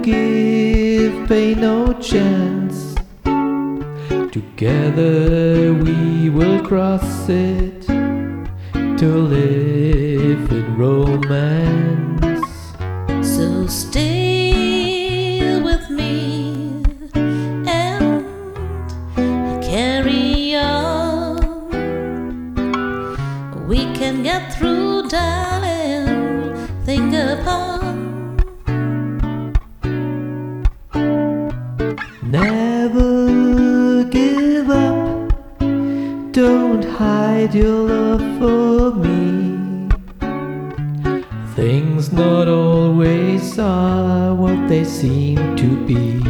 give pain no chance. Together we will cross it to live in romance. So stay with me and carry on. We can get through, darling. Think upon. Never give up. Don't hide your love for me. Things not always are what they seem to be.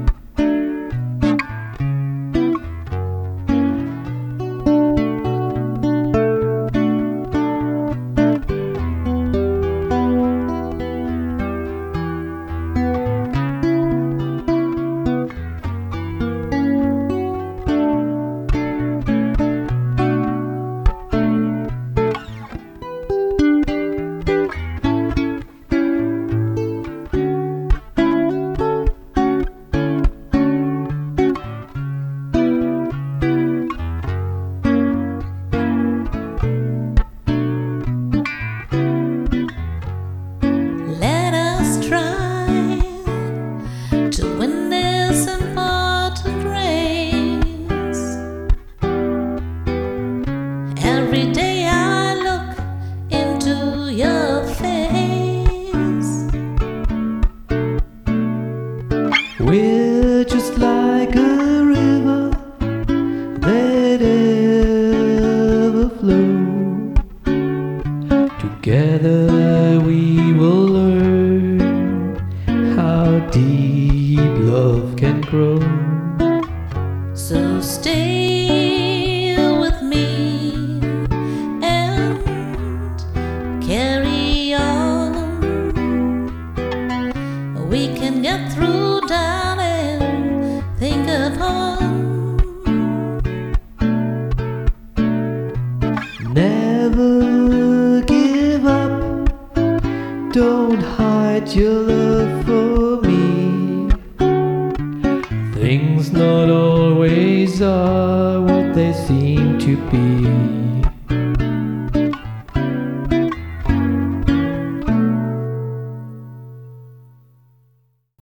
Every day I look into your face. We're just like a river that ever flow. Together we will learn how deep love can grow. So stay with me and carry on. We can get through, darling. Think upon. Never give up. Don't hide your love for me. Things not always are what they seem to be.